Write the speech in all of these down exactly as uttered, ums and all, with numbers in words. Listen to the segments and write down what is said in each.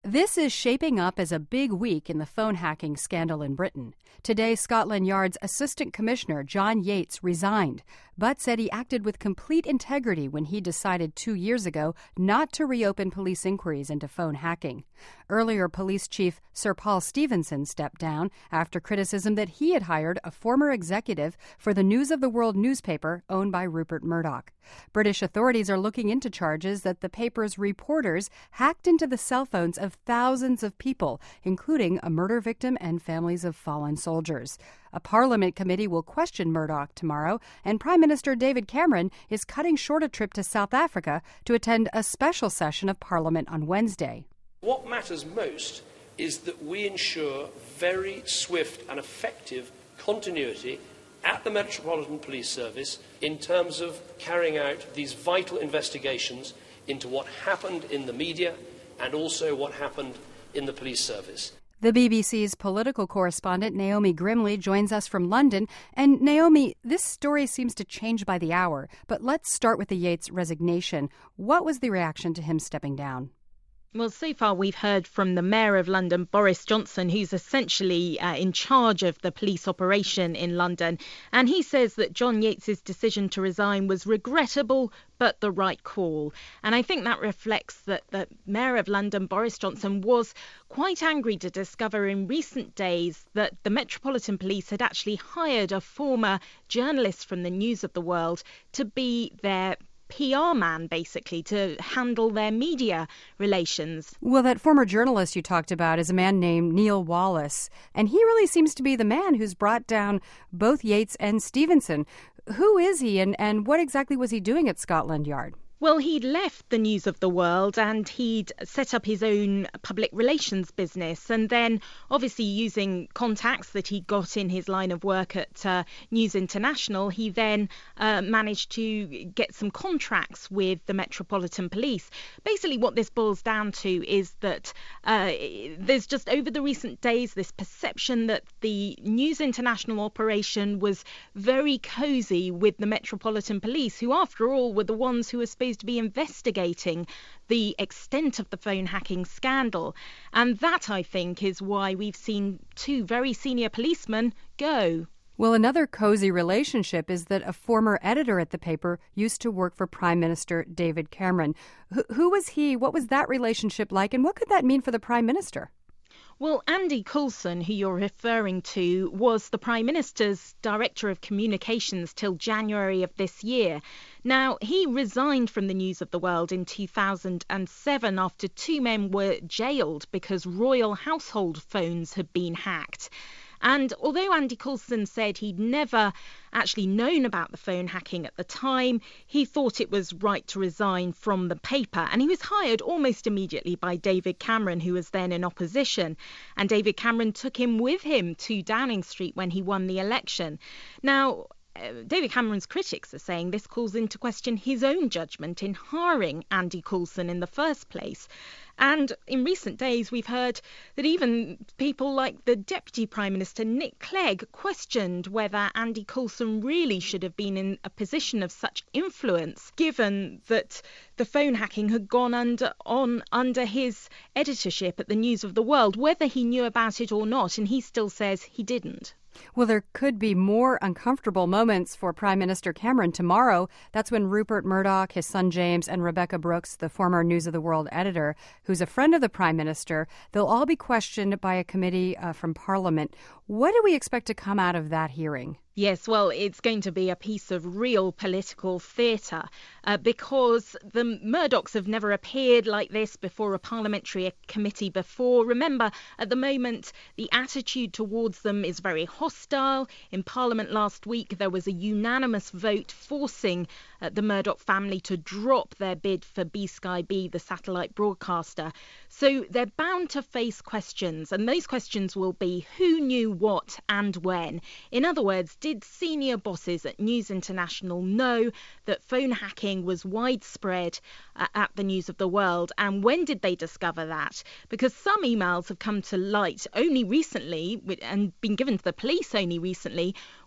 This is shaping up as a big week in the phone hacking scandal in Britain. Today, Scotland Yard's Assistant Commissioner John Yates resigned, but said he acted with complete integrity when he decided two years ago not to reopen police inquiries into phone hacking. Earlier, Police Chief Sir Paul Stevenson stepped down after criticism that he had hired a former executive for the News of the World newspaper owned by Rupert Murdoch. British authorities are looking into charges that the paper's reporters hacked into the cell phones of thousands of people, including a murder victim and families of fallen soldiers. A Parliament committee will question Murdoch tomorrow, and Prime Minister David Cameron is cutting short a trip to South Africa to attend a special session of Parliament on Wednesday. What matters most is that we ensure very swift and effective continuity at the Metropolitan Police Service in terms of carrying out these vital investigations into what happened in the media and also what happened in the police service. The B B C's political correspondent Naomi Grimley joins us from London. And Naomi, this story seems to change by the hour, but let's start with the Yates resignation. What was the reaction to him stepping down? Well, so far we've heard from the Mayor of London, Boris Johnson, who's essentially uh, in charge of the police operation in London. And he says that John Yates' decision to resign was regrettable, but the right call. And I think that reflects that the Mayor of London, Boris Johnson, was quite angry to discover in recent days that the Metropolitan Police had actually hired a former journalist from the News of the World to be their P R man, basically, to handle their media relations. Well, that former journalist you talked about is a man named Neil Wallace, and he really seems to be the man who's brought down both Yates and Stevenson. Who is he, and, and what exactly was he doing at Scotland Yard? Well, he'd left the News of the World and he'd set up his own public relations business, and then obviously using contacts that he got in his line of work at uh, News International, he then uh, managed to get some contracts with the Metropolitan Police. Basically what this boils down to is that uh, there's just over the recent days this perception that the News International operation was very cosy with the Metropolitan Police, who after all were the ones who were supposed to be investigating the extent of the phone hacking scandal. And that, I think, is why we've seen two very senior policemen go. Well, another cozy relationship is that a former editor at the paper used to work for Prime Minister David Cameron. Wh- who was he? What was that relationship like? And what could that mean for the Prime Minister? Well, Andy Coulson, who you're referring to, was the Prime Minister's Director of Communications till January of this year. Now, he resigned from the News of the World in two thousand seven after two men were jailed because royal household phones had been hacked. And although Andy Coulson said he'd never actually known about the phone hacking at the time, he thought it was right to resign from the paper. And he was hired almost immediately by David Cameron, who was then in opposition. And David Cameron took him with him to Downing Street when he won the election. Now, Uh, David Cameron's critics are saying this calls into question his own judgment in hiring Andy Coulson in the first place. And in recent days, we've heard that even people like the Deputy Prime Minister, Nick Clegg, questioned whether Andy Coulson really should have been in a position of such influence, given that the phone hacking had gone under on under his editorship at the News of the World, whether he knew about it or not. And he still says he didn't. Well, there could be more uncomfortable moments for Prime Minister Cameron tomorrow. That's when Rupert Murdoch, his son James, and Rebekah Brooks, the former News of the World editor, who's a friend of the Prime Minister, they'll all be questioned by a committee uh, from Parliament. What do we expect to come out of that hearing? Yes, well, it's going to be a piece of real political theatre uh, because the Murdochs have never appeared like this before a parliamentary committee before. Remember, at the moment, the attitude towards them is very hostile. In Parliament last week, there was a unanimous vote forcing uh, the Murdoch family to drop their bid for B Sky B, the satellite broadcaster. So they're bound to face questions, and those questions will be who knew what and when. In other words, did senior bosses at News International know that phone hacking was widespread uh, at the News of the World? And when did they discover that? Because some emails have come to light only recently and been given to the police only recently,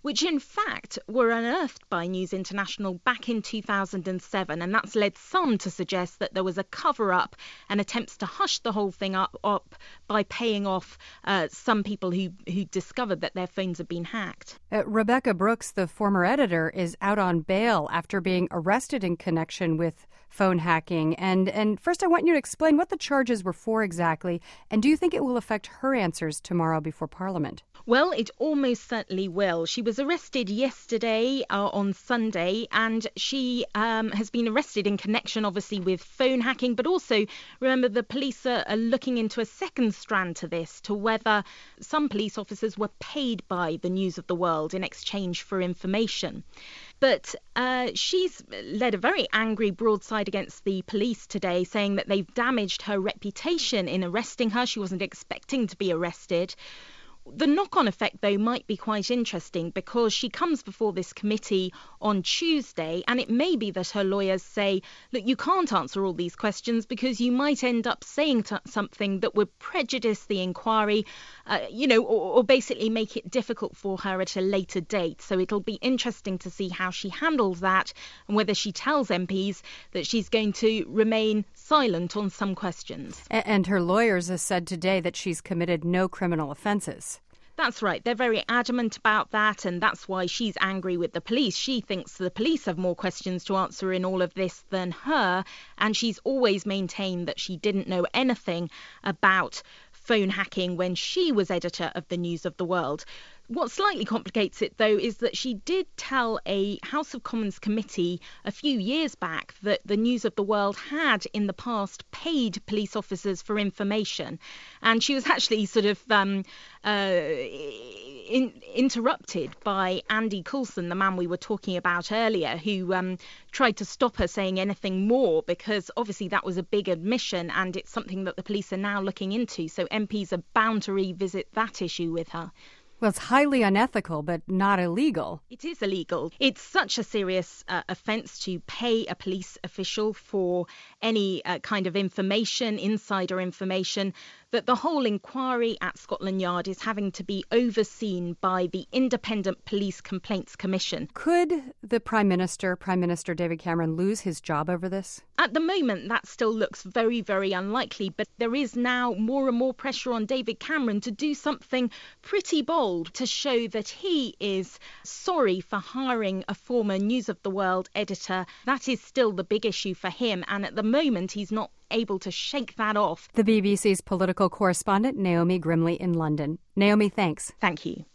which in fact were unearthed by News International back in two thousand seven, and that's led some to suggest that there was a cover-up and attempts to hush the whole thing up, up by paying off uh, some people who, who discovered that their phones had been hacked. Uh, Rebecca Brooks, the former editor, is out on bail after being arrested in connection with phone hacking. And, and first, I want you to explain what the charges were for exactly, and do you think it will affect her answers tomorrow before Parliament? Well, it almost certainly will. She was arrested yesterday uh, on Sunday, and she um, has been arrested in connection, obviously, with phone hacking. But also, remember, the police are, are looking into a second strand to this, to whether some police officers were paid by the News of the World in exchange for information. But uh, she's led a very angry broadside against the police today, saying that they've damaged her reputation in arresting her. She wasn't expecting to be arrested. The knock-on effect, though, might be quite interesting because she comes before this committee on Tuesday, and it may be that her lawyers say, look, you can't answer all these questions because you might end up saying t- something that would prejudice the inquiry, uh, you know, or, or basically make it difficult for her at a later date. So it'll be interesting to see how she handles that and whether she tells M Ps that she's going to remain silent on some questions. And her lawyers have said today that she's committed no criminal offences. That's right. They're very adamant about that, and that's why she's angry with the police. She thinks the police have more questions to answer in all of this than her, and she's always maintained that she didn't know anything about phone hacking when she was editor of the News of the World. What slightly complicates it, though, is that she did tell a House of Commons committee a few years back that the News of the World had in the past paid police officers for information. And she was actually sort of um, uh, in, interrupted by Andy Coulson, the man we were talking about earlier, who um, tried to stop her saying anything more because obviously that was a big admission and it's something that the police are now looking into. So M Ps are bound to revisit that issue with her. Well, it's highly unethical, but not illegal. It is illegal. It's such a serious uh, offence to pay a police official for any uh, kind of information, insider information, that the whole inquiry at Scotland Yard is having to be overseen by the Independent Police Complaints Commission. Could the Prime Minister, Prime Minister David Cameron, lose his job over this? At the moment, that still looks very, very unlikely, but there is now more and more pressure on David Cameron to do something pretty bold to show that he is sorry for hiring a former News of the World editor. That is still the big issue for him, and at the moment he's not able to shake that off. The B B C's political correspondent Naomi Grimley in London. Naomi, thanks. Thank you.